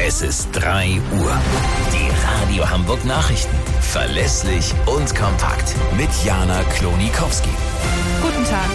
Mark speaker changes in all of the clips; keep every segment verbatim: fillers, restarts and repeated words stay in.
Speaker 1: Es ist drei Uhr. Die Radio Hamburg Nachrichten. Verlässlich und kompakt. Mit Jana Klonikowski.
Speaker 2: Guten Tag.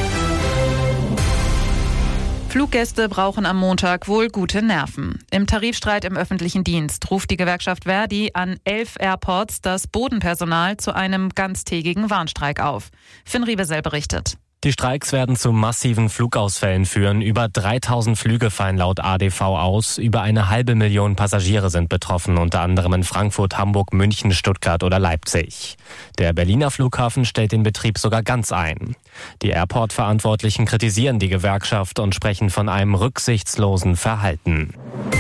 Speaker 2: Fluggäste brauchen am Montag wohl gute Nerven. Im Tarifstreit im öffentlichen Dienst ruft die Gewerkschaft Verdi an elf Airports das Bodenpersonal zu einem ganztägigen Warnstreik auf. Finn Riebesell berichtet.
Speaker 3: Die Streiks werden zu massiven Flugausfällen führen. Über dreitausend Flüge fallen laut A D V aus. Über eine halbe Million Passagiere sind betroffen, unter anderem in Frankfurt, Hamburg, München, Stuttgart oder Leipzig. Der Berliner Flughafen stellt den Betrieb sogar ganz ein. Die Airport-Verantwortlichen kritisieren die Gewerkschaft und sprechen von einem rücksichtslosen Verhalten.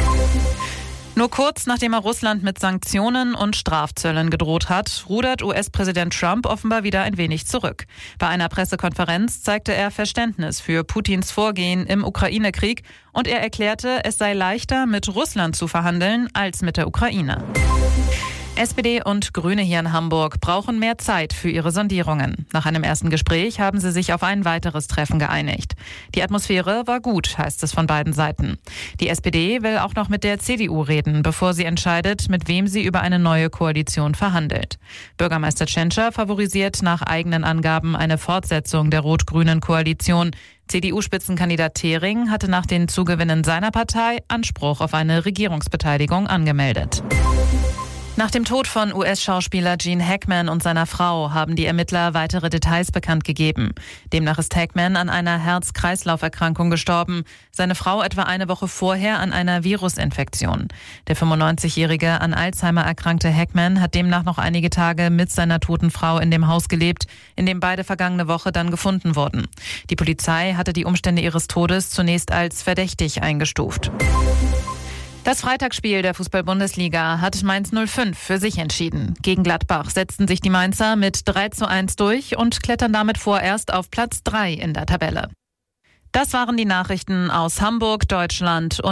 Speaker 2: Nur kurz nachdem er Russland mit Sanktionen und Strafzöllen gedroht hat, rudert U S-Präsident Trump offenbar wieder ein wenig zurück. Bei einer Pressekonferenz zeigte er Verständnis für Putins Vorgehen im Ukraine-Krieg und er erklärte, es sei leichter, mit Russland zu verhandeln als mit der Ukraine. S P D und Grüne hier in Hamburg brauchen mehr Zeit für ihre Sondierungen. Nach einem ersten Gespräch haben sie sich auf ein weiteres Treffen geeinigt. Die Atmosphäre war gut, heißt es von beiden Seiten. Die S P D will auch noch mit der C D U reden, bevor sie entscheidet, mit wem sie über eine neue Koalition verhandelt. Bürgermeister Tschentscher favorisiert nach eigenen Angaben eine Fortsetzung der rot-grünen Koalition. C D U-Spitzenkandidat Thering hatte nach den Zugewinnen seiner Partei Anspruch auf eine Regierungsbeteiligung angemeldet. Nach dem Tod von U S-Schauspieler Gene Hackman und seiner Frau haben die Ermittler weitere Details bekannt gegeben. Demnach ist Hackman an einer Herz-Kreislauf-Erkrankung gestorben, seine Frau etwa eine Woche vorher an einer Virusinfektion. Der fünfundneunzigjährige an Alzheimer erkrankte Hackman hat demnach noch einige Tage mit seiner toten Frau in dem Haus gelebt, in dem beide vergangene Woche dann gefunden wurden. Die Polizei hatte die Umstände ihres Todes zunächst als verdächtig eingestuft. Das Freitagsspiel der Fußball-Bundesliga hat Mainz null fünf für sich entschieden. Gegen Gladbach setzten sich die Mainzer mit drei zu eins durch und klettern damit vorerst auf Platz drei in der Tabelle. Das waren die Nachrichten aus Hamburg, Deutschland und